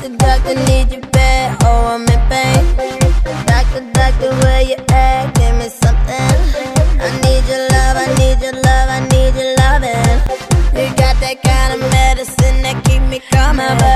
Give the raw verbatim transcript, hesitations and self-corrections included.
Doctor, doctor, need you bad, oh I'm in pain. Doctor, doctor, where you at? Give me something. I need your love, I need your love, I need your loving. You got that kind of medicine that keep me coming back.